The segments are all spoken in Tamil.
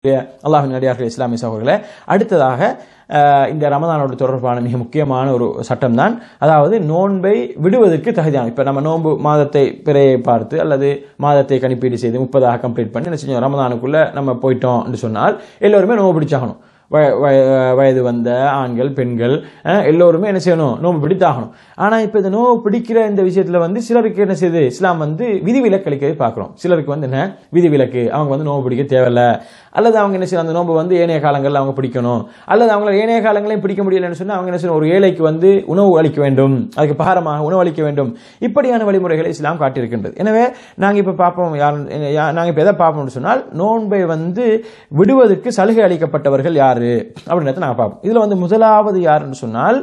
அல்லாஹ்வின் அடியார்களே, இஸ்லாமிய சகோதரர்களே, அடுத்ததாக இந்த ரமதானோடு தொடர்பான மிக முக்கியமான ஒரு சட்டம் தான், அதாவது நோன்பை விடுவதற்கு தகுதியான. இப்போ நம்ம நோன்பு மாதத்தை பிறையை பார்த்து அல்லது மாதத்தை கணிப்பீடு செய்து 30 கம்ப்ளீட் பண்ணி என்ன செஞ்சோம், ரமதானுக்குள்ள நம்ம போயிட்டோம் என்று சொன்னால் எல்லோருமே நோன்பு பிடிச்சாகணும். வயது வந்த ஆண்கள் பெண்கள் எல்லோருமே என்ன செய்யணும், நோன்பு பிடித்தாகணும். ஆனால் இப்போ இந்த நோன்பு பிடிக்கிற இந்த விஷயத்தில் வந்து சிலருக்கு என்ன செய்யுது, இஸ்லாம் வந்து விதிவிலக்கு அளிக்கவே பார்க்குறோம். சிலருக்கு வந்து என்ன விதிவிலக்கு, அவங்க வந்து நோன்பு பிடிக்க தேவையில்லை, அல்லது அவங்க என்ன செய்யணும், அந்த நோன்பு வந்து ஏனைய காலங்களில் அவங்க பிடிக்கணும், அல்லது அவங்கள ஏனைய காலங்களையும் பிடிக்க முடியலன்னு சொன்னால் அவங்க என்ன செய்யணும், ஒரு ஏழைக்கு வந்து உணவு அளிக்க வேண்டும், அதுக்கு பகாரமாக உணவு அளிக்க வேண்டும். இப்படியான வழிமுறைகளை இஸ்லாம் காட்டியிருக்கின்றது. எனவே நாங்கள் இப்போ பார்ப்போம், நாங்கள் இப்போ எதை பார்ப்போம்னு சொன்னால், நோன்பை வந்து விடுவதற்கு சலுகை அளிக்கப்பட்டவர்கள் யார் அப்படின்றத நாங்கள் பார்ப்போம். இதுல வந்து முதலாவது யாருன்னு சொன்னால்,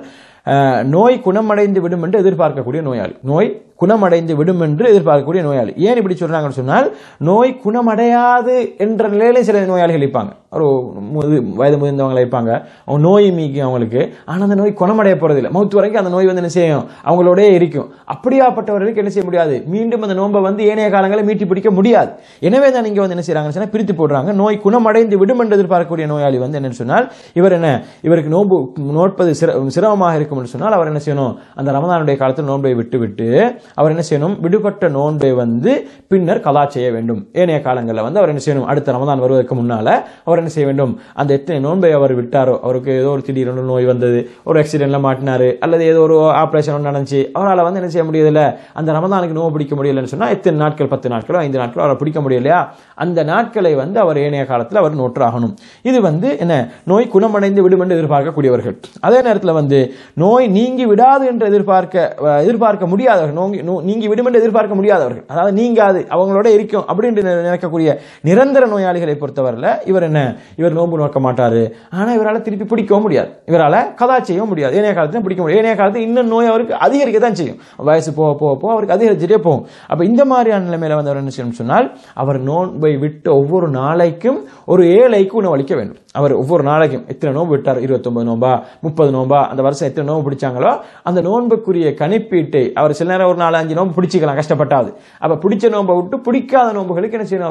நோய் குணமடைந்து விடும் என்று எதிர்பார்க்கக்கூடிய நோயாளி. நோய் குணமடைந்து விடும் என்று எதிர்பார்க்கக்கூடிய நோயாளி. ஏன் இப்படி சொல்றாங்கன்னு சொன்னால், நோய் குணமடையாது என்ற நிலையில சில நோயாளிகள் இருப்பாங்க. ஒரு வயது முதிர்ந்தவங்களை இருப்பாங்க, அவங்க நோய் மீக்கும் அவங்களுக்கு, ஆனால் அந்த நோய் குணமடைய போறதில்லை, மௌத்து வரைக்கும் அந்த நோய் வந்து என்ன செய்யும், அவங்களோட இருக்கும். அப்படியாப்பட்டவர்களுக்கு என்ன செய்ய முடியாது, மீண்டும் அந்த நோன்பை வந்து ஏனைய காலங்களை மீட்டி பிடிக்க முடியாது. எனவே தான் நீங்க வந்து என்ன செய்யறாங்கன்னு சொன்னா பிரித்து போடுறாங்க. நோய் குணமடைந்து விடும் என்று எதிர்பார்க்கக்கூடிய நோயாளி வந்து என்னன்னு சொன்னால், இவருக்கு நோன்பு நோட்பது சிரமமாக இருக்கும் என்று சொன்னால் அவர் என்ன செய்யணும், அந்த ரமதானுடைய காலத்தில் நோன்பை விட்டு அவர் என்ன செய்யணும், விடுபட்ட நோன்பை வந்து பின்னர் கலா செய்ய வேண்டும். ஏனைய காலங்களில் வந்து அவர் என்ன செய்யணும், அடுத்த ரமதான் வருவதற்கு முன்னால அவர் என்ன செய்ய வேண்டும், அந்த எத்தனை நோன்பை அவர் விட்டாரோ, அவருக்கு ஏதோ ஒரு திடீரென நோய் வந்தது, ஒரு ஆக்சிடென்ட்ல மாட்டினாரு, அல்லது ஏதோ ஒரு ஆபரேஷன் நடந்துச்சு, அவரால் வந்து என்ன செய்ய முடியல, அந்த ரமதானுக்கு நோன்பு பிடிக்க முடியலன்னு சொன்னா எத்தனை நாட்கள், 10 நாட்களோ 5 நாட்களோ அவரை பிடிக்க முடியலையா, அந்த நாட்களை வந்து அவர் ஏனைய காலத்தில் அவர் நோற்றாகணும். இது வந்து என்ன, நோய் குணமடைந்து விடும் என்று எதிர்பார்க்கக்கூடியவர்கள். அதே நேரத்தில் வந்து நோய் நீங்கி விடாது என்று எதிர்பார்க்க முடியாதவர்கள், நீங்கி விடும் என்று எதிர்பார்க்க முடியாதவர்கள், அதாவது நீங்காது அவங்களோட இருக்கும் அப்படின்னு நினைக்கக்கூடிய நிரந்தர நோயாளிகளை பொறுத்தவரையில் இவர் நோன்பு நோக்க மாட்டாரு, ஆனா இவரால் திருப்பி பிடிக்கவும் முடியாது, இவரால் கதா செய்யவும் முடியாது, ஏனைய காலத்தில் பிடிக்க முடியாது. ஏனைய காலத்தில் இன்னும் நோய் அவருக்கு அதிகரிக்க தான் செய்யும், வயசு போக போக போக அவருக்கு அதிகரிச்சுட்டே போகும். அப்ப இந்த மாதிரியான நிலைமையில வந்து அவர் என்ன செய்யணும் சொன்னால், அவர் நோன்பை விட்டு ஒவ்வொரு நாளைக்கும் ஒரு ஏழைக்கு உணவளிக்க வேண்டும். அவர் ஒவ்வொரு நாளைக்கும் எத்தனை நோன்பு விட்டார், 29 நோன்பா 30 நோன்பா, அந்த வருஷம் எத்தனை நோன்பு பிடிச்சாங்களோ அந்த நோன்புக்குரிய கணிப்பீட்டை அவர் சில நேரம் ஒரு 4-5 நோன்பு பிடிச்சிக்கலாம் கஷ்டப்பட்டாது. அப்ப பிடிச்ச நோன்பை விட்டு பிடிக்காத நோன்புகளுக்கு என்ன செய்யணும்,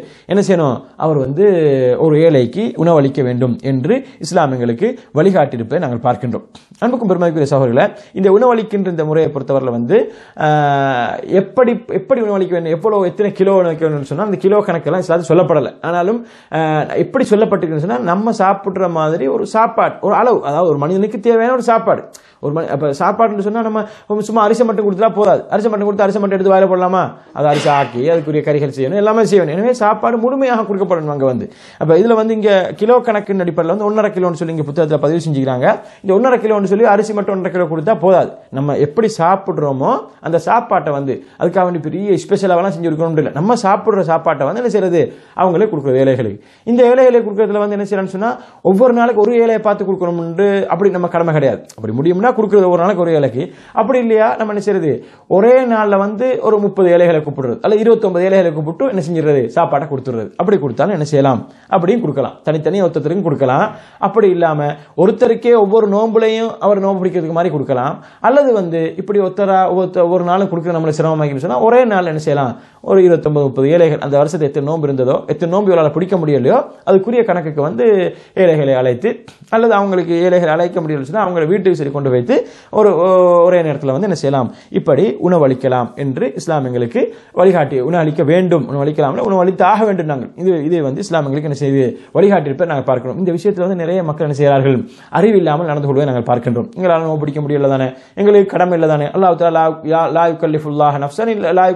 அவர் வந்து ஒரு ஏழைக்கு உணவளிக்க வேண்டும் என்று இஸ்லாமியங்களுக்கு வழிகாட்டியிருப்பதை நாங்கள் பார்க்கின்றோம். அன்புக்கும் பெருமதிக்குரிய சகோதரர்களே, இந்த உணவளிக்கின்ற இந்த முறையை பொறுத்தவரை வந்து எப்படி உணவளிக்க வேண்டும், எவ்வளவு எத்தனை கிலோ உணவளிக்க வேண்டும் சொன்னால் அந்த கிலோ கணக்கெல்லாம் இஸ்லாத்தில் சொல்லப்படலை. ஆனாலும் எப்படி சொல்லப்பட்டிருக்குன்னு சொன்னால், நம்ம சாப்பிடுற மாதிரி ஒரு சாப்பாடு, ஒரு அளவு, அதாவது ஒரு மனிதனுக்கு தேவையான ஒரு சாப்பாடு, அப்ப சாப்பாடுன்னு சொன்னா நம்ம சும்மா அரிசி மட்டும் கொடுத்தா போதாது. அரிசி மட்டும் கொடுத்து அரிசி மட்டும் எடுத்து வாயில போடலாமா, அது அரிசி ஆக்கி அதுக்குரிய கறிகள் செய்யணும், எல்லாமே செய்யணும். எனவே சாப்பாடு முழுமையாக கொடுக்கப்படணும். அங்க வந்து அப்ப இதுல வந்து இங்க கிலோ கணக்கின் அடிப்படையில் வந்து 1.5 கிலோன்னு சொல்லி இங்க புத்தகத்தில் பதிவு செஞ்சுக்கிறாங்க. இந்த 1.5 கிலோன்னு சொல்லி அரிசி மட்டும் 1.5 கிலோ கொடுத்தா போதாது. நம்ம எப்படி சாப்பிடுறோமோ அந்த சாப்பாட்டை வந்து அதுக்காக வேண்டி பெரிய ஸ்பெஷலாவெல்லாம் செஞ்சு கொடுக்கணும் இல்லை, நம்ம சாப்பிடுற சாப்பாட்டை வந்து என்ன செய்யறது, அவங்களே கொடுக்குற ஏழைகளுக்கு. இந்த ஏழைகளை கொடுக்கறதுல வந்து என்ன செய்யறான்னு சொன்னா, ஒவ்வொரு நாளைக்கு ஒரு ஏழையை பார்த்து கொடுக்கணும் அப்படி நம்ம கடமை கிடையாது. அப்படி முடியும்னா கொடுக்கிறது ஒரு நாளைக்கு ஒரு ஏழைக்கு, அப்படி இல்லையா நம்ம என்ன செய்யறது, ஒரே நாள்ல வந்து ஒரு 30 ஏழைகளை கூப்பிடுறது அல்ல 29 ஏழைகளை கூப்பிட்டு என்ன செஞ்சிடறது, சாப்பாட்டை கொடுத்துடுறது. அப்படி கொடுத்தாலும் என்ன செய்யலாம், அப்படியும் கொடுக்கலாம், தனித்தனியாக ஒருத்தருக்கும் கொடுக்கலாம். அப்படி இல்லாம ஒருத்தருக்கே ஒவ்வொரு நோம்புலையும் அவர் நோம்பு பிடிக்கிறதுக்கு மாதிரி கொடுக்கலாம். அல்லது வந்து இப்படி ஒவ்வொரு நாளும் கொடுக்க நம்மளை சிரமமாக்கி சொன்னா ஒரே நாள் என்ன செய்யலாம், ஒரு 29-30 ஏழைகள், அந்த வருஷத்தை எத்தனை நோம்பு இருந்ததோ எத்தனை நோம்பு இவரால் பிடிக்க முடியலையோ அதுக்குரிய கணக்குக்கு வந்து ஏழைகளை அழைத்து, அல்லது அவங்களுக்கு ஏழைகளை அழைக்க முடியல சொன்னா அவங்களை வீட்டுக்கு சரி கொண்டு வைத்து ஒரே நேரத்தில் வந்து என்ன செய்யலாம், இப்படி உணவளிக்கலாம் என்று இஸ்லாமியங்களுக்கு வழிகாட்டி, உணவளிக்க வேண்டும், உணவளிக்கலாம், உணவளித்து ஆக வேண்டும். நாங்கள் இது வந்து இஸ்லாமியங்களுக்கு என்ன செய்து வழிகாட்டியிருப்பை நாங்கள் பார்க்கிறோம். இந்த விஷயத்தில் வந்து நிறைய மக்கள் என்ன செய்கிறார்கள், அறிவில்லாமல் நடந்து கொள்வதை நாங்கள் பார்க்கின்றோம். எங்களால் நோன்பு பிடிக்க முடியல தானே, எங்களுக்கு கடமை இல்லை தானே, அல்லாஹ் தஆலா லா யுகல்லிஃபுல்லாஹு நஃப்ஸன்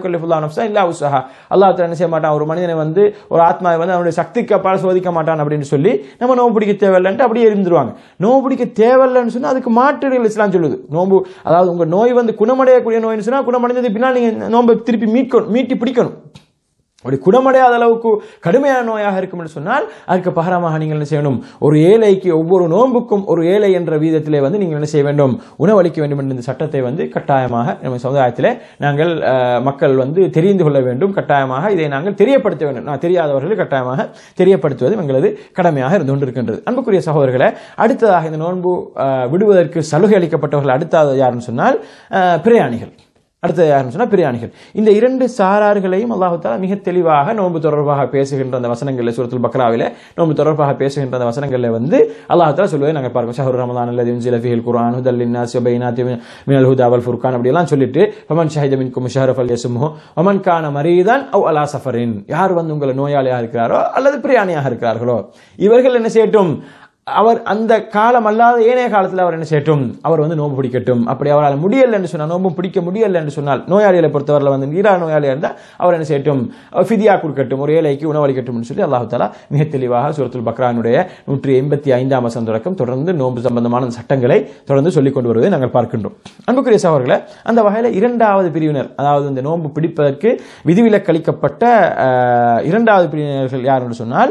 இல்லா உஸ்ஸஹா, அல்லாஹ் தஆலா என்ன செய்ய மாட்டான், ஒரு மனிதனை வந்து ஒரு ஆத்மாவை வந்து அவனுடைய சக்திக்கு அப்பால் சோதிக்க மாட்டான் அப்படின்னு சொல்லி நம்ம நோன்பு பிடிக்க தேவையில்லைன்ட்டு அப்படியே இருந்துருவாங்க. நோன்பு பிடிக்க தேவையில்லைன்னு சொன்னா அதுக்கு மாற்று இஸ்லாம் சொல்லுது. நோன்பு, அதாவது உங்க நோய் வந்து குணமடையக்கூடிய நோய்னு சொன்னா குணமடைந்தது பின்னால் நீங்க நோன்பை திருப்பி மீட்டி பிடிக்கணும். அப்படி குணமடையாத அளவுக்கு கடுமையான நோயாக இருக்கும் என்று சொன்னால் அதற்கு பகரமாக நீங்கள் என்ன செய்யணும், ஒரு ஏழைக்கு ஒவ்வொரு நோன்புக்கும் ஒரு ஏழை என்ற வீதத்திலே வந்து நீங்கள் என்ன செய்ய வேண்டும், உணவளிக்க வேண்டும் என்ற இந்த சட்டத்தை வந்து கட்டாயமாக நம்ம சமுதாயத்திலே நாங்கள் மக்கள் வந்து தெரிந்து கொள்ள வேண்டும். கட்டாயமாக இதை நாங்கள் தெரியப்படுத்த வேண்டும். தெரியாதவர்கள் கட்டாயமாக தெரியப்படுத்துவது எங்களது கடமையாக இருந்து கொண்டிருக்கின்றது. அன்புக்குரிய சகோதரர்களே, அடுத்ததாக இந்த நோன்பு விடுவதற்கு சலுகை அளிக்கப்பட்டவர்கள் அடுத்தது யாருன்னு சொன்னால் பிரயாணிகள். அடுத்தது யாருன்னு சொன்னா பிரயாணிகள். இந்த இரண்டு சாரார்களையும் அல்லாஹ் தஆலா மிக தெளிவாக நோன்பு தொடர்பாக பேசுகின்ற அந்த வசனங்களில் சூரத்துல் பக்ராவிலே நோன்பு தொடர்பாக பேசுகின்ற அந்த வசனங்களில் வந்து அல்லாஹ் தஆலா சொல்வதை நாங்கள் பார்க்கிறோம். ஷஹ்ரு ரமலான் அல்லதி உன்சில ஃபீஹில் குர்ஆன் ஹுதல் லின்னாஸி வ பைனாத்தின் மினல் ஹுதா வல் ஃபுர்கான் அப்படி எல்லாம் சொல்லிட்டு ஃபமன் ஷஹித மின்கும் ஷஹ்ர ஃபல்யஸ்முஹு வமன் கான மரீதான் அவ் அலா சஃபரின், யார் வந்து உங்களை நோயாளியாக இருக்கிறாரோ அல்லது பிரயாணியாக இருக்கிறார்களோ இவர்கள் என்ன செய்யட்டும், அவர் அந்த காலம் அல்லாத ஏனைய காலத்தில் அவர் என்ன செய்யட்டும், அவர் வந்து நோன்பு பிடிக்கட்டும். அப்படி அவரால் முடியல என்று சொன்னால், நோன்பு பிடிக்க முடியல என்று சொன்னால், நோயாளிகளை பொறுத்தவரை வந்து நீரான நோயாளியாக இருந்தால் அவர் என்ன செய்யட்டும், ஃபிதியா கொடுக்கட்டும், ஒரு ஏழைக்கு உணவளிக்கட்டும் என்று சொல்லி அல்லாஹ் தஆலா மிக தெளிவாக சூரத்துல் பக்ரானுடைய 185 வசனம் தொடக்கம் தொடர்ந்து நோன்பு சம்பந்தமான சட்டங்களை தொடர்ந்து சொல்லிக் கொண்டு வருவதை நாங்கள் பார்க்கின்றோம். அன்புக்குரிய சகோதரர்களே, அந்த வகையில் இரண்டாவது பிரிவினர், அதாவது இந்த நோன்பு பிடிப்பதற்கு விதிவிலக்களிக்கப்பட்ட இரண்டாவது பிரிவினர்கள் யார் என்று சொன்னால்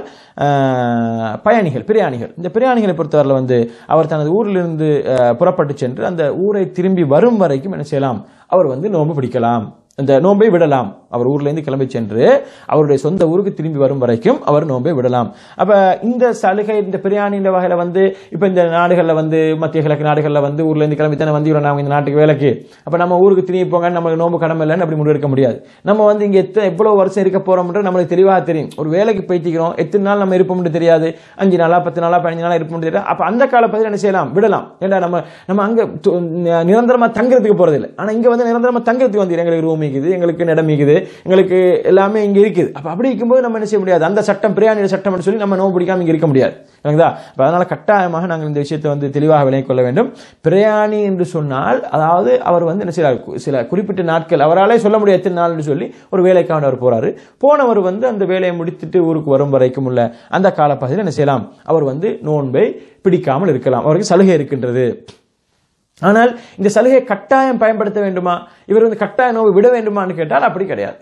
பயணிகள், பிரயாணிகள். இந்த பிரயாணிகளை பொறுத்தவரை வந்து அவர் தனது ஊரிலிருந்து புறப்பட்டு சென்று அந்த ஊரை திரும்பி வரும் வரைக்கும் என்ன செய்யலாம், அவர் வந்து நோன்பு பிடிக்கலாம், இந்த நோன்பை விடலாம். அவர் ஊர்ல இருந்து கிளம்பி சென்று அவருடைய சொந்த ஊருக்கு திரும்பி வரும் வரைக்கும் அவர் நோன்பை விடலாம். அப்ப இந்த சலுகை இந்த பிரயாணின்ற வகையில வந்து இப்ப இந்த நாடுகளில் வந்து மத்திய கிழக்கு நாடுகளில் வந்து ஊர்ல இருந்து கிளம்பி தானே வந்து நாம இந்த நாட்டுக்கு வேலைக்கு, அப்ப நம்ம ஊருக்கு திரும்பி போங்க, நம்மளுக்கு நோன்பு கடமை இல்லைன்னு அப்படி முடிவெடுக்க முடியாது. நம்ம வந்து இங்க எவ்வளவு வருஷம் இருக்க போறோம்ன்றது நம்மளுக்கு தெளிவாக தெரியும். ஒரு வேலைக்கு போய்த்திக்கிறோம், எத்தனை நாள் நம்ம இருப்போம்னு தெரியாது, 5 நாளா 10 நாளா 15 நாளா இருப்போம்னு தெரியாது. அப்ப அந்த காலப்பகுதியில் என்ன செய்யலாம், விடலாம். ஏன்னா நம்ம அங்க நிரந்தரமா தங்குறதுக்கு போறதில்லை. ஆனா இங்க வந்து நிரந்தரமா தங்குறதுக்கு வந்து எங்களுக்கு ரூம் இருக்குது, எங்களுக்கு இடம் இருக்குது, எங்களுக்கு எல்லாமே இங்க இருக்குது. அப்ப அப்படி இருக்கும்போது நம்ம என்ன செய்ய முடியாது, அந்த சட்டம் பிரயாணிய சட்டம் சொல்லி நம்ம நோன்பு பிடிக்காம இங்க இருக்க முடியாது. அதனால கட்டாயமாக நாங்கள் இந்த விஷயத்தை வந்து தெளிவாக விளங்கிக் கொள்ள வேண்டும். பிரயாணி என்று சொன்னால் அதாவது அவர் வந்து என்ன செய்யறார், சில குறிப்பிட்ட நாட்கள் அவராலே சொல்ல முடியாது எத்தனை நாள் என்று சொல்லி ஒரு வேலைக்காக அவர் போறாரு. போனவர் வந்து அந்த வேலையை முடித்துட்டு ஊருக்கு வரும் வரைக்கும் உள்ள அந்த காலப்பகுதியில் என்ன செய்யலாம், அவர் வந்து நோன்பை பிடிக்காமல் இருக்கலாம், அவருக்கு சலுகை இருக்கின்றது. ஆனால் இந்த சலுகை கட்டாயம் பயன்படுத்த வேண்டுமா, இவர் வந்து கட்டாய நோவை விட வேண்டுமான்னு கேட்டால் அப்படி கிடையாது.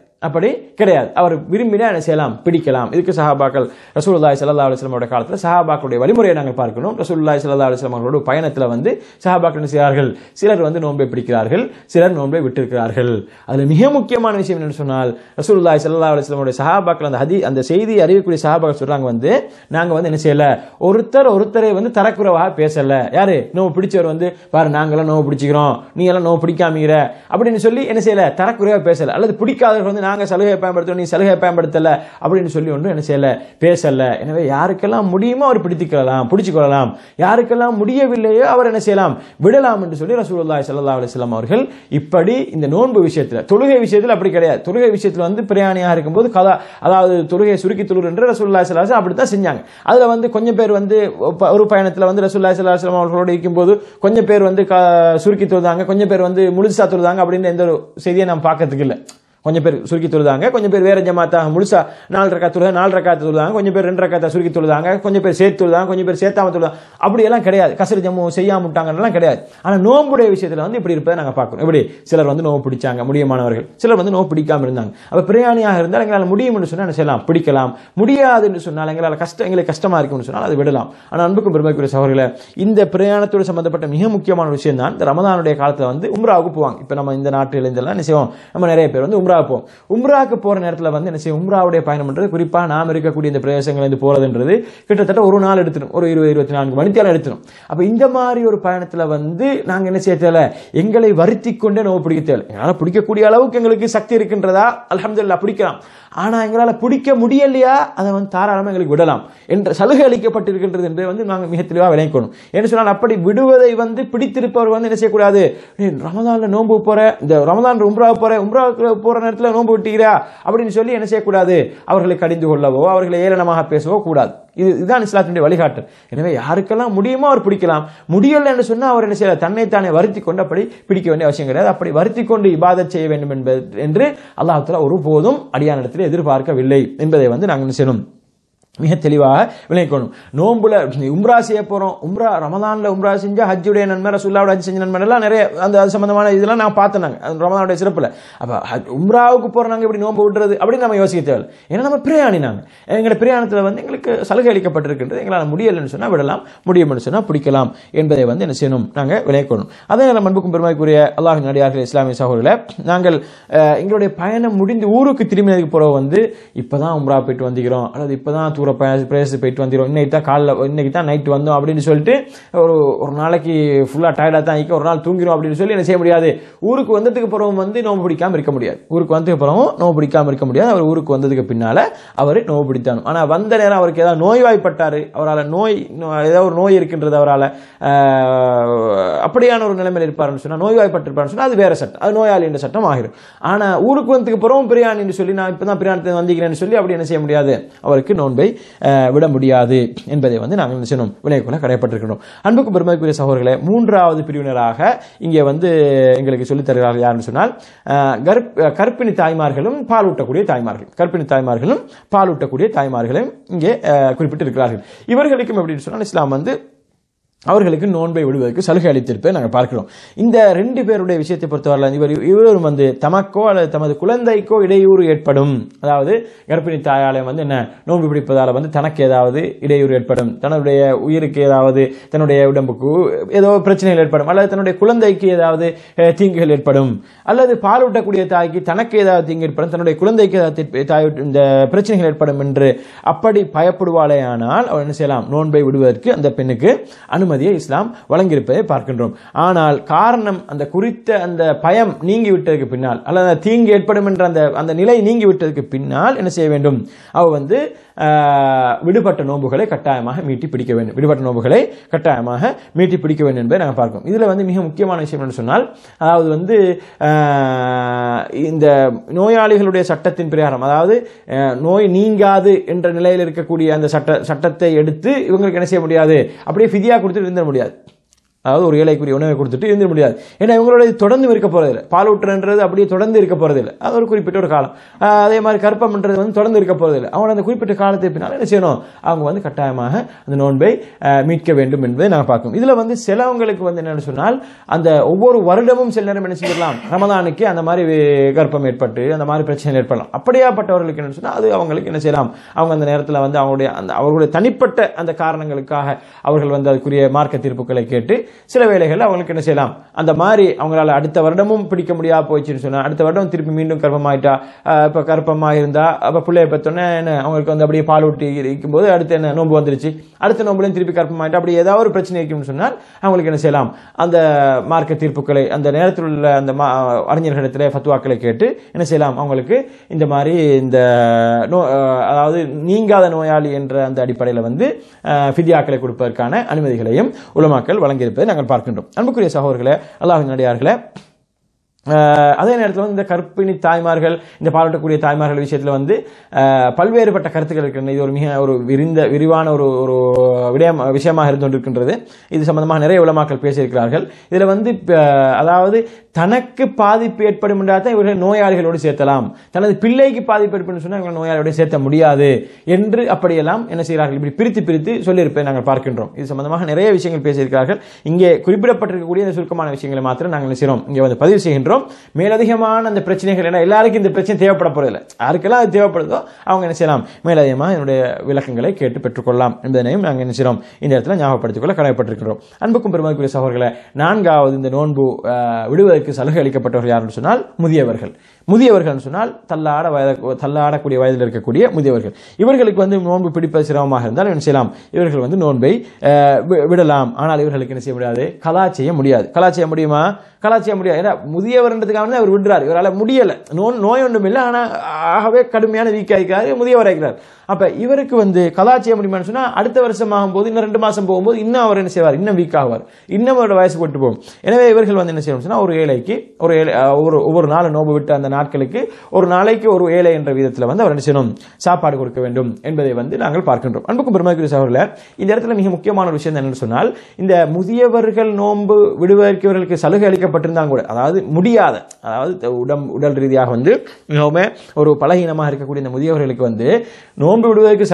அவர் விரும்பினா என்ன செய்யலாம், பிடிக்கலாம். இதுக்கு சஹாபாக்கள் ரசூலுல்லாஹி ஸல்லல்லாஹு அலைஹி வஸல்லம் காலத்தில் சஹாபாக்களுடைய வழிமுறையை நாங்கள் பார்க்கணும். ரசூலுல்லாஹி ஸல்லல்லாஹு அலைஹி வஸல்லம் அவர்களோட பயணத்தில் வந்து சஹாபாக்கள் என்ன செய்கிறார்கள், சிலர் வந்து நோன்பை பிடிக்கிறார்கள், சிலர் நோன்பை விட்டிருக்கிறார்கள். அதில் மிக முக்கியமான விஷயம் என்னன்னு சொன்னால் ரசூலுல்லாஹி ஸல்லல்லாஹு அலைஹி வஸல்லம் சஹாபாக்கள் அந்த செய்தி அறிவிக்கூடிய சஹாபாக்கள் சொல்றாங்க வந்து நாங்கள் வந்து என்ன செய்யல, ஒருத்தரை வந்து தரக்குறைவாக பேசல. யாரு நோவு பிடிச்சவர் வந்து பாரு நாங்களாம் நோவு பிடிச்சிக்கிறோம், நீ எல்லாம் நோவு பிடிக்காமீங்கிற அப்படின்னு சொல்லி என்ன செய்யல, தரக்குறைவாக பேசல. அல்லது பிடிக்காதவர்கள் வந்து நாங்க சலுகை பயன்படுத்தணும், நீ சலுகை பயன்படுத்தல அப்படின்னு சொல்லி ஒன்று என்ன செய்யல, பேசல. எனவே யாருக்கெல்லாம் முடியுமோ அவர் பிடிச்சுக்கொள்ளலாம், யாருக்கெல்லாம் முடியவில்லையோ அவர் என்ன செய்யலாம், விடலாம் என்று சொல்லி ரசூலுல்லாஹி ஸல்லல்லாஹு அலைஹி வஸல்லம் அவர்கள் இப்படி இந்த நோன்பு விஷயத்தில், தொழுகை விஷயத்தில் அப்படி கிடையாது. தொழுகை விஷயத்தில் வந்து பிரயாணியாக இருக்கும்போது அதாவது தொழுகை சுருக்கி தொழுர் என்று ரசூலுல்லாஹி ஸல்லல்லாஹு அலைஹி வஸல்லம் அப்படித்தான் செஞ்சாங்க. அதுல வந்து கொஞ்சம் பேர் வந்து ஒரு பயணத்தில் வந்து ரசூலுல்லாஹி ஸல்லல்லாஹு அலைஹி வஸல்லம் அவர்களோடு இருக்கும்போது கொஞ்சம் பேர் வந்து சுருக்கி தொழுதாங்க, கொஞ்சம் பேர் வந்து முழுசா தொழுதாங்க அப்படின்னு எந்த ஒரு செய்தியை நாம் பார்க்கறதுக்கு இல்லை. கொஞ்சம் பேர் சுருக்கி தொழுதாங்க, கொஞ்சம் பேர் வேற ஜமாத்தாக முழுசா 4 ரக்காத் தொழுதாங்க, 4 ரக்காத் தொழுதாங்க, கொஞ்சம் பேர் 2 ரக்காத்தை சுருக்கி தொழுதாங்க, கொஞ்சம் பேர் சேர்த்து தொழுதாங்க, கொஞ்சம் பேர் சேர்த்தாம தொழுதாங்க. அப்படி எல்லாம் கிடையாது, கசர் ஜம்மு செய்யாம விட்டாங்கலாம் கிடையாது. ஆனா நோம்புடைய விஷயத்துல வந்து இப்படி இருப்பதை நாங்க பார்க்கணும். இப்படி சிலர் வந்து நோம்பு பிடிச்சாங்க முடியமானவர்கள், சிலர் வந்து நோம்பு பிடிக்காம இருந்தாங்க. அப்ப பிரயாணியாக இருந்தால் எங்களால் முடியும் என்று சொன்னால் என்ன செய்யலாம், பிடிக்கலாம். முடியாது என்று சொன்னால் எங்களுக்கு கஷ்டமா இருக்கும்னு சொன்னால் அது விடலாம். ஆனா அன்புக்கும் பெருமைக்குரிய சகோதரர்களே, இந்த பிரயாணத்தோடு சம்பந்தப்பட்ட மிக முக்கியமான விஷயம் தான் இந்த ரமதானுடைய காலத்துல வந்து உம்ராவுக்கு போவாங்க. இப்ப நம்ம இந்த நாட்டில் இருந்தெல்லாம் என்ன செய்வோம், நம்ம நிறைய பேர் வந்து உம்ரா போவோம். உம்ராக்கு போற நேரத்தில் வந்து என்ன செய்யும், உம்ராவுடைய பயணம் பண்றது குறிப்பாக நாம் இருக்கக்கூடிய இந்த பிரதேசங்கள் இருந்து போறதுன்றது கிட்டத்தட்ட ஒரு நாள் எடுத்துடும், ஒரு 20-24 மணித்தியாலம் எடுத்துடும். அப்ப இந்த மாதிரி ஒரு பயணத்துல வந்து நாங்க என்ன செய்ய தேவை, எங்களை வருத்தி கொண்டே நோவு பிடிக்க தேவை. எங்களால் பிடிக்கக்கூடிய அளவுக்கு எங்களுக்கு சக்தி இருக்கின்றதா, அல்ஹம்துலில்லாஹ் பிடிக்கலாம். ஆனா எங்களால் பிடிக்க முடியலையா, அதை வந்து தாராளமாக எங்களுக்கு விடலாம் என்ற சலுகை அளிக்கப்பட்டிருக்கின்றது என்று வந்து நாங்கள் மிக தெளிவாக விளங்கணும். என்று சொன்னால் அப்படி விடுவதை வந்து பிடித்திருப்பவர் வந்து என்ன செய்யக்கூடாது, ரமதான்ல நோன்பு போற, இந்த ரமதான் உம்ராவுக்கு போற நேரத்தில் நோன்பு விட்டுகிறா அப்படின்னு சொல்லி என்ன செய்யக்கூடாது, அவர்களை கடிந்து கொள்ளவோ அவர்களை ஏளனமாக பேசவோ கூடாது. இதுதான் இஸ்லாத்தினுடைய வழிகாட்டு. எனவே யாருக்கெல்லாம் முடியுமோ அவர் பிடிக்கலாம், முடியல என்று சொன்னா அவர் என்ன செய்யலாம், தன்னைத்தானே வருத்தி கொண்டு அப்படி பிடிக்க வேண்டிய அவசியம் கிடையாது. அப்படி வருத்தி கொண்டு இபாதத் செய்ய வேண்டும் என்று அல்லாஹ் தஆலா ஒருபோதும் அடியானிடத்தில் எதிர்பார்க்கவில்லை என்பதை வந்து நாங்கள் என்ன செய்யணும், மிக தெளிவாக விளங்கணும். நோம்புல உம்ரா செய்ய போறோம், உம்ரா ரமதான்ல உம்ரா செஞ்சா ஹஜ்ஜுடைய நன்மை, ரசூலுல்லாஹ்வுடைய ஹஜ் செஞ்ச நன்மை எல்லாம் நிறைய அந்த அது சம்பந்தமான இதெல்லாம் நான் பார்த்தேன் ரமதானுடைய சிறப்புல. அப்ப உம்ராவுக்கு போற நாங்க இப்படி நோம்பு விடுறது அப்படின்னு நம்ம யோசிக்க தேவை. ஏன்னா நம்ம பிரயாணி, நாங்க எங்களுடைய பிரயாணத்துல வந்து எங்களுக்கு சலுகை அளிக்கப்பட்டிருக்கின்றது. எங்களால் முடியலன்னு சொன்னா விடலாம், முடியும்னு சொன்னா பிடிக்கலாம் என்பதை வந்து என்ன செய்யணும், நாங்க விளங்கணும். அதே நேரம் அன்புக்கும் பெருமைக்குரிய அல்லாஹ்வின் அடியார்களே, இஸ்லாமிய சகோதரர்களே, நாங்கள் எங்களுடைய பயணம் முடிந்து ஊருக்கு திரும்பினதுக்கு பிறகு வந்து இப்பதான் உம்ரா போயிட்டு வந்துக்கிறோம் அல்லது இப்பதான் தூர பிரேஸ் போயிட்டு வந்துடும், இன்னைக்கு தான் நைட்டு வந்தோம் அப்படின்னு சொல்லிட்டு ஒரு நாளைக்கு ஃபுல்லாக டயர்டாக தான் ஒரு நாள் தூங்கிடும் அப்படின்னு சொல்லி என்ன செய்ய முடியாது. ஊருக்கு வந்ததுக்கு பிறகு வந்து நோம்பு பிடிக்காமல் இருக்க முடியாது. ஊருக்கு வந்ததுக்கு பிறகு நோம்பு பிடிக்காமல் இருக்க முடியாது. அவர் ஊருக்கு வந்ததுக்கு பின்னால அவர் நோம்பு பிடித்தானும். ஆனால் வந்த நேரம் அவருக்கு ஏதாவது நோய்வாய்ப்பட்டாரு, அவரால் ஏதாவது ஒரு நோய் இருக்கின்றது, அவரால் அப்படியான ஒரு நிலைமையில் இருப்பாருன்னு சொன்னால், நோய்வாய்ப்பட்டிருப்பாருன்னு சொன்னால் அது வேற சட்டம், அது நோயாளி என்ற சட்டம் ஆகிடும். ஆனால் ஊருக்கு வந்ததுக்கு பிறகு பிரியாணின்னு சொல்லி நான் இப்போ தான் பிரியாணி வந்திக்கிறேன்னு சொல்லி அப்படி என்ன செய்ய முடியாது, அவருக்கு நோன்பை விட முடியாது என்பதை வந்து நாங்கள் என்ன செய்யணும், வினைக்குள்ள கடைப்பட்டிருக்கிறோம். அன்புக்கு பெருமதிக்குரிய சகோதரர்களே, மூன்றாவது பிரிவினராக இங்கே வந்து எங்களுக்கு சொல்லித் தருகிறார்கள் யாருன்னு சொன்னால் கர்ப்பிணி தாய்மார்களும் பாலூட்டக்கூடிய தாய்மார்கள், கர்ப்பிணி தாய்மார்களும் பாலூட்டக்கூடிய தாய்மார்களும் இங்கே குறிப்பிட்டிருக்கிறார்கள். இவர்களுக்கும் எப்படின்னு சொன்னால் இஸ்லாம் வந்து அவர்களுக்கு நோன்பை விடுவதற்கு சலுகை அளித்திருப்பதை நாங்கள் பார்க்கிறோம். இந்த 2 பேருடைய விஷயத்தை பொறுத்தவரை இவரும் வந்து தமக்கோ அல்லது தமது குழந்தைக்கோ இடையூறு ஏற்படும், அதாவது கர்ப்பிணி தாயாலயம் வந்து என்ன நோன்பு பிடிப்பதால் வந்து தனக்கு ஏதாவது இடையூறு ஏற்படும், தன்னுடைய உயிருக்கு ஏதாவது, தன்னுடைய உடம்புக்கு ஏதோ பிரச்சனைகள் ஏற்படும், அல்லது தன்னுடைய குழந்தைக்கு ஏதாவது தீங்குகள் ஏற்படும், அல்லது பாலூட்டக்கூடிய தாய்க்கு தனக்கு ஏதாவது தீங்கு ஏற்படும், தன்னுடைய குழந்தைக்கு ஏதாவது இந்த பிரச்சனைகள் ஏற்படும் என்று அப்படி பயப்படுவாளே ஆனால் அவர் என்ன செய்யலாம், நோன்பை விடுவதற்கு அந்த பெண்ணுக்கு அனுமதியை இஸ்லாம் வழங்கியிருப்பதை பார்க்கின்றோம். ஆனால் காரணம் அந்த குறித்த அந்த பயம் நீங்கிவிட்டதற்கு பின்னால், அல்லது தீங்கு ஏற்படும் என்ற அந்த நிலை நீங்கிவிட்டதற்கு பின்னால் என்ன செய்ய வேண்டும், அவ வந்து விடுபட்ட நோன்புகளை கட்டாயமாக மீட்டி பிடிக்க வேண்டும், விடுபட்ட நோன்புகளை கட்டாயமாக மீட்டி பிடிக்க வேண்டும் என்பதை நாங்கள் பார்க்கிறோம். இதுல வந்து மிக முக்கியமான விஷயம் என்று சொன்னால், அதாவது வந்து இந்த நோயாளிகளுடைய சட்டத்தின் பிரகாரம், அதாவது நோய் நீங்காது என்ற நிலையில் இருக்கக்கூடிய அந்த சட்டத்தை எடுத்து இவங்களுக்கு என்ன செய்ய முடியாது, அப்படியே ஃபிதியா கொடுத்து இருந்த முடியாது. அதாவது ஒரு ஏழைக்குரிய உணவை கொடுத்துட்டு இருந்திட முடியாது. ஏன்னா இவங்களோட தொடர்ந்து இருக்க போறதில்லை, பாலூட்டுன்றது அப்படியே தொடர்ந்து இருக்க போறதில்லை, அது ஒரு குறிப்பிட்ட ஒரு காலம். அதே மாதிரி கற்பம்ன்றது வந்து தொடர்ந்து இருக்க போறதில்லை. அவங்க அந்த குறிப்பிட்ட காலத்தை பின்னால் என்ன செய்யணும், அவங்க வந்து கட்டாயமாக அந்த நோன்பை மீட்க வேண்டும் என்பதை நாங்கள் பார்க்கணும். இதுல வந்து சிலவங்களுக்கு வந்து என்னன்னு சொன்னால், அந்த ஒவ்வொரு வருடமும் சில நேரம் என்ன செய்யலாம், ரமதானுக்கு அந்த மாதிரி கர்ப்பம் ஏற்பட்டு அந்த மாதிரி பிரச்சனை ஏற்படலாம். அப்படியாப்பட்டவர்களுக்கு என்ன சொன்னால், அது அவங்களுக்கு என்ன செய்யலாம், அவங்க அந்த நேரத்தில் வந்து அவர்களுடைய தனிப்பட்ட அந்த காரணங்களுக்காக அவர்கள் வந்து அதுக்குரிய மார்க்க தீர்ப்புகளை கேட்டு சில வேளைகள் அவங்களுக்கு என்ன செய்யலாம், அந்த மாதிரி அவங்களால அடுத்த வருடமும் பிடிக்க முடியாது போயிடுச்சுன்னு சொன்னா, அடுத்த வருடம் திருப்பி மீண்டும் கர்ப்பமாயிட்டா, இப்ப கர்ப்பமாக இருந்தா அப்ப பிள்ளைய பெற்றோன்னே என்ன அவங்களுக்கு வந்து அப்படியே பால் ஊட்டி இருக்கும்போது அடுத்து என்ன நோன்பு வந்துருச்சு, அடுத்த நோம்புலையும் திருப்பி கர்ப்பமாயிட்டா, அப்படி ஏதாவது ஒரு பிரச்சனை இருக்கும்னு சொன்னால் அவங்களுக்கு என்ன செய்யலாம், அந்த மார்க்க தீர்ப்புகளை அந்த நேரத்தில் உள்ள அந்த அறிஞர்களிடத்திலே ஃபத்வாக்களை கேட்டு என்ன செய்யலாம், அவங்களுக்கு இந்த மாதிரி இந்த அதாவது நீங்காத நோயாளி என்ற அந்த அடிப்படையில் வந்து ஃபிதியாக்களை கொடுப்பதற்கான அனுமதிகளையும் உலமாக்கள் வழங்கியிருப்பதை நாங்கள் பார்க்கின்றோம். அன்புக்குரிய சகோதரர்களே, அல்லாஹ்வின் அடியார்களே, அதே நேரத்தில் வந்து இந்த கர்ப்பிணி தாய்மார்கள், இந்த பாலூட்டக்கூடிய தாய்மார்கள் விஷயத்தில் வந்து பல்வேறுபட்ட கருத்துக்கள் இருக்கின்றன. இது ஒரு மிக ஒரு விரிவான ஒரு விஷயமாக இருந்து கொண்டிருக்கின்றது. இது சம்பந்தமாக நிறைய உலமாக்கள் பேசியிருக்கிறார்கள். இதுல வந்து அதாவது தனக்கு பாதிப்பு ஏற்படும் என்றால் தான் இவர்கள் நோயாளிகளோடு சேர்த்தலாம், தனது பிள்ளைக்கு பாதிப்பு ஏற்படும் சொன்னால் இவர்கள் நோயாளியோடு சேர்த்த முடியாது என்று அப்படியெல்லாம் என்ன செய்கிறார்கள், இப்படி பிரித்து சொல்லியிருப்பதை நாங்கள் பார்க்கின்றோம். இது சம்பந்தமாக நிறைய விஷயங்கள் பேசியிருக்கிறார்கள். இங்கே குறிப்பிடப்பட்டிருக்கக்கூடிய இந்த சுருக்கமான விஷயங்களை மாத்திரம் நாங்கள் செய்கிறோம், இங்கே வந்து பதிவு செய்கின்றோம். மேலதிகமான அந்த பிரச்சனைகள், ஏன்னா எல்லாருக்கும் இந்த பிரச்சனை தேவைப்பட போறதில்லை, யாருக்கெல்லாம் அது தேவைப்படுதோ அவங்க என்ன செய்யலாம், மேலதிகமாக என்னுடைய விளக்கங்களை கேட்டு பெற்றுக்கொள்ளலாம் என்பதனையும் நாங்கள் என்ன செய்கிறோம், இந்த இடத்துல ஞாபகப்படுத்திக் கொள்ள கடமைப்பட்டிருக்கிறோம். அன்புக்கும் பெருமதிக்குரிய சகோதரர்களே, 4வது இந்த நோன்பு விடுவதற்கு சலுகை அளிக்கப்பட்டவர்கள் யாருன்னு சொன்னால் முதியவர்கள். முதியவர்கள் சொன்னால் தள்ளாடக்கூடிய வயதில் இருக்கக்கூடிய முதியவர்கள். இவர்களுக்கு வந்து நோன்பு பிடிப்பது சிரமமாக இருந்தால் என்ன செய்யலாம், இவர்கள் வந்து நோன்பை விடலாம். ஆனால் இவர்களுக்கு என்ன செய்ய முடியாது, கலா செய்ய முடியாது. கலா செய்ய முடியுமா? கலா செய்ய முடியாது. ஏன்னா முதியவர்ன்றதுக்காக அவர் விடுறாரு, இவரால் முடியல, நோய் ஒன்றும் இல்லை, ஆனால் ஆகவே கடுமையான வீக்காகிறாரு, முதியவராகிறார். அப்ப இவருக்கு வந்து கலா செய்ய முடியுமான்னு சொன்னா, அடுத்த வருஷம் ஆகும்போது இன்னும் 2 மாசம் போகும்போது இன்னும் அவர் என்ன செய்வார், இன்னும் வீக் ஆவார், இன்னும் அவரோட வயசு போட்டு போகும். எனவே இவர்கள் வந்து என்ன செய்யணும் சொன்னா, ஒரு ஏழைக்கு ஒவ்வொரு நாள் நோன்பு விட்டு அந்த நாட்களுக்கு ஒரு நாளைக்கு ஒரு ஏழை என்ற விதத்தில் வந்து அவர் என்ன செய்யணும், சாப்பாடு கொடுக்க வேண்டும் என்பதை வந்து நாங்கள் பார்க்கின்றோம். அன்புக்கும் பெருமதிக்குரிய சகோதரர்களே, இந்த இடத்துல மிக முக்கியமான ஒரு விஷயம் என்னன்னு சொன்னால், இந்த முதியவர்கள் நோன்பு விடுவதற்கு இவர்களுக்கு சலுகை அளிக்கப்பட்டிருந்தாங்க கூட, அதாவது முடியாத, அதாவது உடல் ரீதியாக வந்து மிகவும் ஒரு பலகீனமாக இருக்கக்கூடிய இந்த முதியவர்களுக்கு வந்து நோன்பை விடுவதற்கு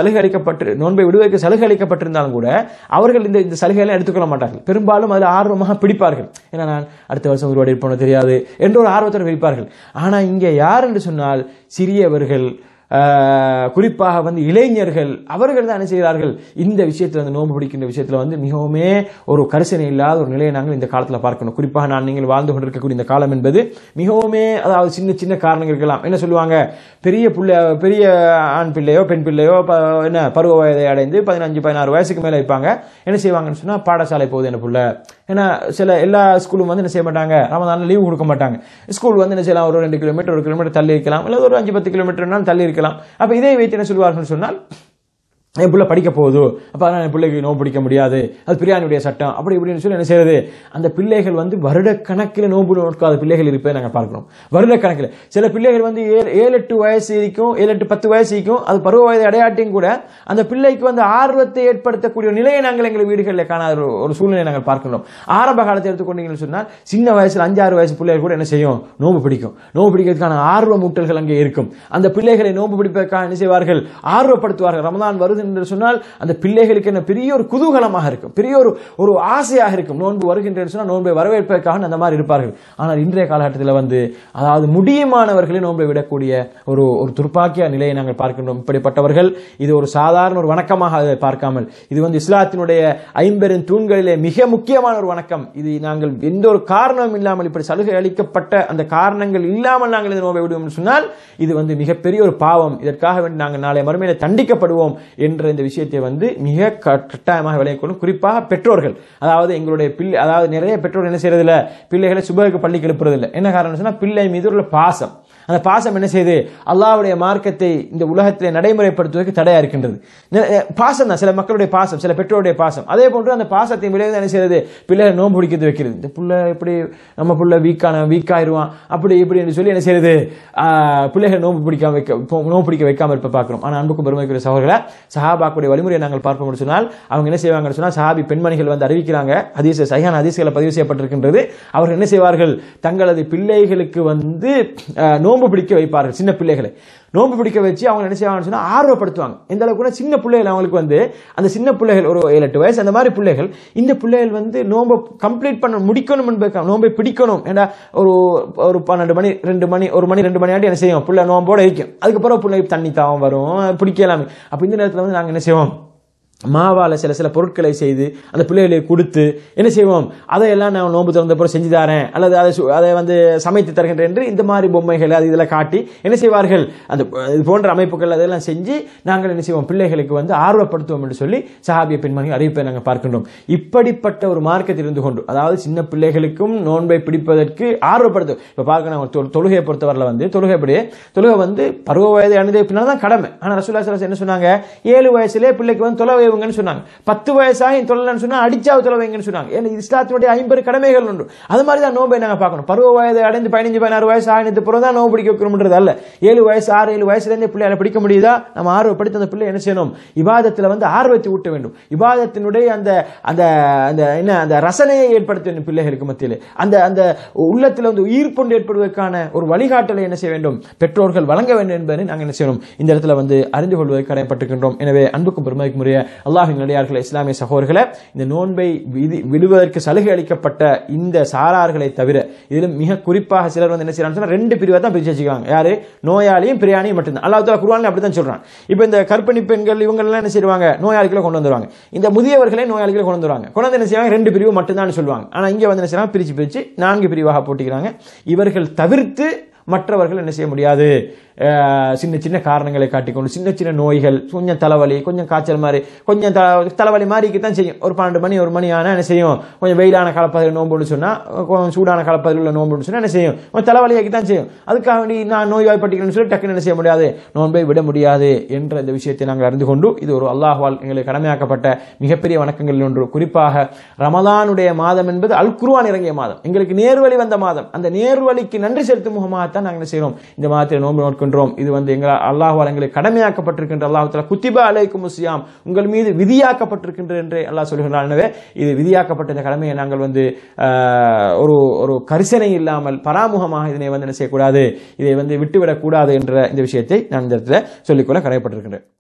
சலுகை அளிக்கப்பட்டிருந்தாலும் கூட அவர்கள் இந்த சலுகைகளை எடுத்துக்கொள்ள மாட்டார்கள். பெரும்பாலும் அதில் ஆர்வமாக பிடிப்பார்கள். ஏன்னா நான் அடுத்த வருஷம் உருவாடி இருப்போம் தெரியாது என்ற ஒரு ஆர்வத்தோடு வைப்பார்கள். ஆனா இங்கே யார் என்று சொன்னால் சிறியவர்கள், குறிப்பாக வந்து இளைஞர்கள் அவர்கள் தான் என்ன செய்கிறார்கள் இந்த விஷயத்தில் வந்து நோன்பு பிடிக்கின்ற விஷயத்தில் வந்து மிகவுமே ஒரு கரிசனை இல்லாத ஒரு நிலையை நாங்கள் இந்த காலத்தில் பார்க்கணும். குறிப்பாக நான் நீங்கள் வாழ்ந்து கொண்டிருக்கக்கூடிய இந்த காலம் என்பது மிகவுமே அதாவது சின்ன சின்ன காரணங்கள் இருக்கலாம். என்ன சொல்லுவாங்க, பெரிய ஆண் பிள்ளையோ பெண் பிள்ளையோ என்ன பருவ வயதை அடைந்து 15-16 வயசுக்கு மேலே வைப்பாங்க. என்ன செய்வாங்கன்னு சொன்னால் பாடசாலை போகுது என்ன புள்ள. ஏன்னா சில எல்லா ஸ்கூலும் வந்து என்ன செய்ய மாட்டாங்க, ரமதான்ல லீவு கொடுக்க மாட்டாங்க. ஸ்கூல் வந்து என்ன செய்யலாம், ஒரு 2 கிலோமீட்டர் 1 கிலோமீட்டர் தள்ளி இருக்கலாம், இல்லை ஒரு 5-10 கிலோமீட்டர் தள்ளி இருக்கலாம். அப்ப இதை வைத்து என்ன சொல்வார்கள் சொன்னால், என் பிள்ளை படிக்க போகுது, அப்ப அதனால என் பிள்ளைக்கு நோன்பு பிடிக்க முடியாது, அது பிரியாணியுடைய சட்டம் அப்படி இப்படின்னு சொல்லி என்ன செய்யறது. அந்த பிள்ளைகள் வந்து வருடக்கணக்கில் நோன்பு நோக்காத பிள்ளைகள் இருப்பதை நாங்கள் பார்க்கிறோம். வருடக்கணக்கில் சில பிள்ளைகள் வந்து 7-8 வயசு இருக்கும், 7-10 வயசு இருக்கும், அது பருவ வயது அடையாட்டியும் கூட அந்த பிள்ளைக்கு வந்து ஆர்வத்தை ஏற்படுத்தக்கூடிய நிலையை நாங்கள் எங்கள் வீடுகளில் காணாத ஒரு சூழ்நிலை நாங்கள் பார்க்கிறோம். ஆரம்ப காலத்தை எடுத்துக்கொண்டீங்கன்னு சொன்னால் சின்ன வயசுல 5-6 வயசு பிள்ளைகள் கூட என்ன செய்யும், நோன்பு பிடிக்கும். நோன்பு பிடிக்கிறதுக்கான ஆர்வ மூட்டல்கள் அங்கே இருக்கும். அந்த பிள்ளைகளை நோன்பு பிடிப்பதற்காக என்ன செய்வார்கள், ஆர்வப்படுத்துவார்கள். ரமதான் வருது என்று சொன்னால் அந்த பிள்ளைகளுக்கு என்ன பெரிய ஒரு குதூகலமாக இருக்கும், பெரிய ஒரு ஆசையாக இருக்கும். நோன்பு வருகின்றன்னு சொன்னால் நோன்பை வரவேற்பதற்காக அந்த மாதிரி இருப்பார்கள். ஆனால் இன்றைய காலகட்டத்தில் வந்து அதாவது முடியுமானவர்களே நோன்பை விடக்கூடிய ஒரு துர்ப்பாக்கிய நிலையை நாங்கள் பார்க்கின்றோம். இப்படிப்பட்டவர்கள் இது ஒரு சாதாரண ஒரு வணக்கமாக அதை பார்க்காமல், இது வந்து இஸ்லாத்தினுடைய 50 தூண்களிலே மிக முக்கியமான ஒரு வணக்கம். இது நாங்கள் எந்த ஒரு காரணமும் இல்லாமல் இப்படி சலுகை அளிக்கப்பட்ட அந்த காரணங்கள் இல்லாமல் நாங்கள் இந்த நோன்பை விடுவோம் சொன்னால் இது வந்து மிகப்பெரிய ஒரு பாவம். இதற்காக வேண்டி நாங்கள் நாளை மறுமையில தண்டிக்கப்படுவோம் என்ற இந்த விஷயத்தை வந்து மிக கட்டாயமாக விளையக்கூடும். குறிப்பாக பெற்றோர்கள், அதாவது எங்களுடைய பிள்ளை, அதாவது நிறைய பெற்றோர்கள் என்ன செய்யறதில்ல, பிள்ளைகளை சுபஹுக்கு பள்ளிக்கு எழுப்புறதில்லை. என்ன காரணம் சொன்னா பிள்ளை மீது உள்ள பாசம். அந்த பாசம் என்ன செய்யுது, அல்லாஹ்வுடைய மார்க்கத்தை இந்த உலகத்திலே நடைமுறைப்படுத்துவதற்கு தடையா இருக்கின்றது. பாசம் தான் சில மக்களுடைய பாசம், சில பெற்றோருடைய பாசம். அதே போன்று அந்த பாசத்தை விளைவு என்ன செய்யறது, பிள்ளைகளை நோன்பு பிடிக்கிறது வைக்கிறது. இந்த புள்ள இப்படி நம்ம புள்ள வீக்காயிருவான் அப்படி இப்படி என்று சொல்லி என்ன செய்யறது, பிள்ளைகளை நோன்பு பிடிக்க வைக்காம இருப்ப பார்க்கிறோம். ஆனால் அன்புக்கும் பெருமைக்குரிய சகோதரர்களே, சஹாபாக்குடைய வழிமுறையை நாங்கள் பார்ப்போம் சொன்னால் அவங்க என்ன செய்வாங்கன்னு சொன்னால், சஹாபி பெண்மணிகள் வந்து அறிவிக்கிறாங்க, ஹதீஸ் சஹீஹான ஹதீஸ்களை பதிவு செய்யப்பட்டிருக்கின்றது. அவர்கள் என்ன செய்வார்கள், தங்களது பிள்ளைகளுக்கு வந்து நோன்பு பிடிக்க வைப்பார்கள். சின்ன பிள்ளைகளை நோன்பு பிடிக்க வச்சு அவங்க என்ன செய்வாங்கன்னு சொன்னா ஆர்வப்படுத்துவாங்க. எந்த அளவுக்கு கூட சின்ன பிள்ளைகள் அவங்களுக்கு வந்து அந்த சின்ன பிள்ளைகள் ஒரு 7-8 வயசு அந்த மாதிரி பிள்ளைகள், இந்த பிள்ளைகள் வந்து நோன்பை கம்ப்ளீட் பண்ண முடிக்கணும் என்பதற்காக நோன்பை பிடிக்கணும். ஏன்னா ஒரு 12 மணி 2 மணி 1 மணி 2 மணி ஆட்டி என்ன செய்யும், பிள்ளை நோம்போட இருக்கும். அதுக்கப்புறம் பிள்ளை தண்ணி தாவம் வரும், பிடிக்கலாமே. அப்ப இந்த நேரத்தில் வந்து நாங்கள் என்ன செய்வோம், மாவால சில பொருட்களை செய்து அந்த பிள்ளைகளை கொடுத்து என்ன செய்வோம், அதையெல்லாம் நான் நோன்பு திறந்த பிறகு செஞ்சு தரேன் அல்லது அதை வந்து சமைத்து தருகின்றேன் என்று இந்த மாதிரி பொம்மைகள் அது இதெல்லாம் காட்டி என்ன செய்வார்கள், அந்த இது போன்ற அமைப்புகள் அதெல்லாம் செஞ்சு நாங்கள் என்ன செய்வோம், பிள்ளைகளுக்கு வந்து ஆர்வப்படுத்துவோம் என்று சொல்லி சஹாபிய பெண்மணி அறிவிப்பை நாங்கள் பார்க்கின்றோம். இப்படிப்பட்ட ஒரு மார்க்கத்தில் இருந்து கொண்டு, அதாவது சின்ன பிள்ளைகளுக்கும் நோன்பை பிடிப்பதற்கு ஆர்வப்படுத்தும். இப்ப பார்க்கணும், தொழுகையை பொறுத்தவரையில் வந்து தொழுகை வந்து பருவ வயதை அணிந்த பின்னால் தான் கடமை. ஆனால் ரசூலுல்லாஹி ஸல்லல்லாஹு அலைஹி வஸல்லம் என்ன சொன்னாங்க, 7 வயசுலேயே பிள்ளைக்கு வந்து தொழுகை சொன்னாங்க. 10 வயசாக தொழலன்னு சொன்னா அடிச்சாவது தொலைவைங்கன்னு சொன்னாங்க. ஏன்னா இஸ்லாத்தினுடைய 50 கடமைகள் உண்டு. அது மாதிரி தான் நோன்பை நாங்கள் பார்க்கணும். பருவ வயதை அடைந்து 15-16 வயசு ஆகினது பிறகு தான் நோன்பு பிடிக்க வைக்கணும்ன்றது அல்ல. 7 வயசு 6-7 வயசுலேருந்து பிள்ளைகளை பிடிக்க முடியுதா, நம்ம ஆர்வப்படுத்தி அந்த பிள்ளை என்ன செய்யணும், இபாதத்தில் வந்து ஆர்வத்தை ஊட்ட வேண்டும். இபாதத்தினுடைய அந்த ரசனையை ஏற்படுத்த வேண்டும் பிள்ளைகளுக்கு மத்தியில். அந்த உள்ளத்தில் வந்து ஈர்ப்பொண்டு ஏற்படுவதற்கான ஒரு வழிகாட்டலை என்ன செய்ய வேண்டும், பெற்றோர்கள் வழங்க வேண்டும் என்பதை நாங்கள் என்ன செய்யணும், இந்த இடத்துல வந்து அறிந்து கொள்வதற்கு கடமைப்பட்டிருக்கின்றோம். எனவே அன்புக்கும் பெருமைக்கும் உரிய அல்லாஹ்வின் நல்லடியார்களே, இஸ்லாமிய சகோதரர்களே, இந்த நோன்பை விடுவதற்கு சலுகை அளிக்கப்பட்ட இந்த சாரார்களை தவிர இதிலும் மிக குறிப்பாக சிலர் வந்து என்ன செய்யறாங்க, 2 பிரிவை தான் பிரிச்சு வச்சுக்காங்க. யாரு, நோயாளியும் பிரியாணியும் மட்டும்தான். அல்லாஹ் தஆலா குர்ஆன்ல அப்படித்தான் சொல்றான். இப்போ இந்த கர்ப்பிணி பெண்கள் இவங்க எல்லாம் என்ன செய்வாங்க, நோயாளிகளை கொண்டு வந்துருவாங்க. இந்த முதியவர்களே நோயாளிகளை கொண்டு வந்துருவாங்க. கொண்டு வந்து என்ன செய்வாங்க, 2 பிரிவு மட்டும்தான் சொல்லுவாங்க. ஆனா இங்க வந்து என்ன செய்யறாங்க, பிரிச்சு 4 பிரிவாக போட்டிக்கிறாங்க. இவர்கள் தவிர்த்து மற்றவர்கள் என்ன செய்ய முடியாது, சின்ன காரணங்களை காட்டிக்கொண்டு சின்ன நோய்கள், கொஞ்சம் தலைவலி, கொஞ்சம் காய்ச்சல் மாதிரி, கொஞ்சம் தலைவலி மாதிரிக்கு தான் செய்யும். ஒரு 12 மணி 1 மணி ஆனால் என்ன செய்யும், கொஞ்சம் வெயிலான காலப்பகுதியில் நோன்புன்னு சொன்னா, கொஞ்சம் சூடான காலப்பகுதியில் உள்ள நோன்புன்னு சொன்னா என்ன செய்யும், கொஞ்சம் தலைவலியாக்கி தான் செய்யும். அதுக்காக வேண்டி நான் நோய்வாய்ப்பட்டிக்கிறேன்னு சொல்லி டக்குன்னு என்ன செய்ய முடியாது, நோன்பை விட முடியாது என்ற இந்த விஷயத்தை நாங்கள் அறிந்து கொண்டு, இது ஒரு அல்லாஹ்வால் எங்களுக்கு கடமையாக்கப்பட்ட மிகப்பெரிய வணக்கங்களில் ஒன்று. குறிப்பாக ரமலானுடைய மாதம் என்பது அல் குர்ஆன் இறங்கிய மாதம், எங்களுக்கு நேர்வழி வந்த மாதம். அந்த நேர்வழிக்கு நன்றி செலுத்தும் முகமாகத்தான் நாங்கள் என்ன செய்கிறோம், இந்த மாதத்தில் நோன்பு நோட்கின்றோம். இது வந்து எங்கள் அல்லாஹ்வால் எங்களுக்கு கடமையாக்கப்பட்டிருக்கின்ற, அல்லாஹ் தஆலா குத்திபா அலைக்கும் ஸியாம், உங்கள் மீது விதியாக்கப்பட்டிருக்கின்ற என்று அல்லாஹ் சொல்கிறான். எனவே இது விதியாக்கப்பட்ட இந்த கடமையை நாங்கள் வந்து ஒரு கரிசனை இல்லாமல் பராமுகமாக இதனை வந்து என்ன செய்யக்கூடாது, இதை வந்து விட்டுவிடக்கூடாது என்ற இந்த விஷயத்தை நான் இந்த இடத்துல சொல்லிக்கொள்ள கடமைப்பட்டிருக்கின்றேன்.